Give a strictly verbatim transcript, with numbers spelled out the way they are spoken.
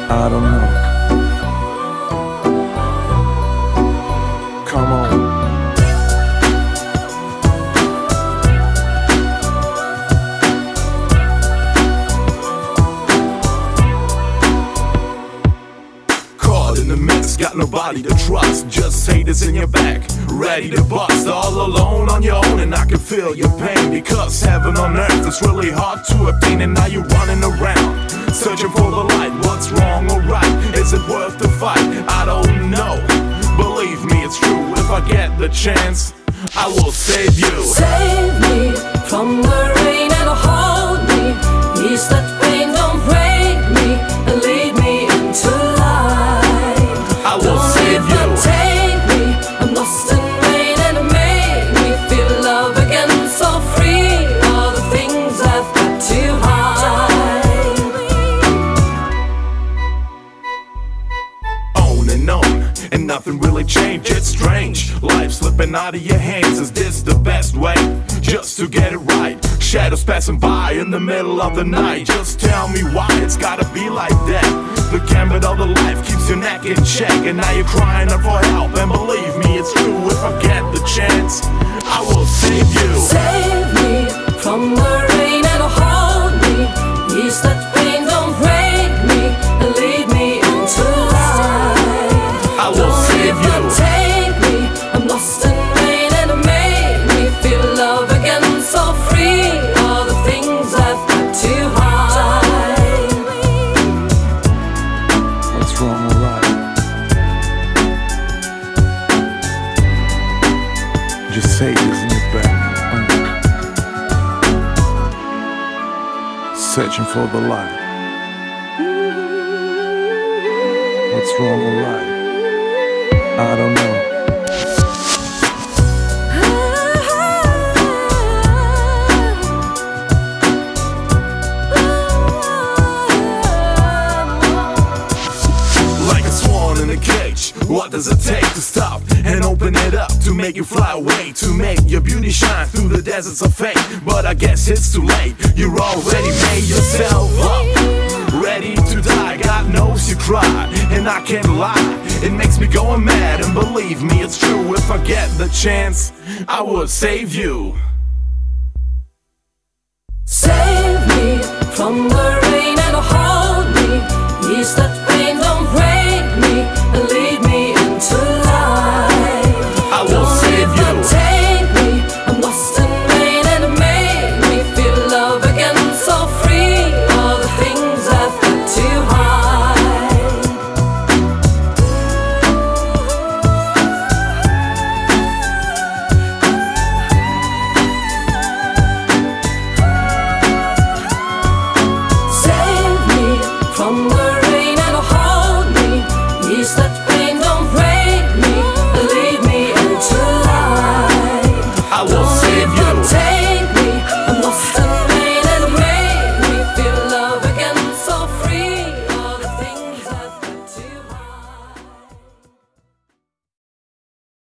I don't know. Come on. Caught in the mess, got nobody to trust, just haters in your back, ready to bust. All alone on your own, and I can feel your pain, because heaven on earth is really hard to obtain. And now you're running around, searching for the light. What's wrong or right? Is it worth the fight? I don't know. Believe me, it's true. If I get the chance, I will save you. Save me from the rain and hold me. Ease that pain, don't break me, and lead me into light. I will Don't save leave you. and take me. I'm lost in rain and it made me feel love again, so free. All the things I've got to hide. On and on, and nothing really changed. It's strange, life slipping out of your hands. Is this the best way just to get it right? Shadows passing by in the middle of the night. Just tell me why it's gotta be like that. The gambit of the life keeps your neck in check, and now you're crying out for help. And believe me, it's true. If I get the chance, I will save you. Save me from the rain and hold me. Ease that pain, don't break me, and lead me into light. I will Don't save leave and you. take me. I'm lost in rain and it made me feel love again, so free. All the things I've got to hide. What's wrong or right? Just say this in your back. Uh. Searching for the light. What's wrong or right? I don't know. Like a swan in a cage, what does it take to stop and open it up, to make you fly away, to make your beauty shine through the deserts of fate? But I guess it's too late. You're already made yourself up, ready to die. God knows you cry, and I can't lie. It makes me go mad, and believe me, it's true. If I get the chance, I would save you. Save me from the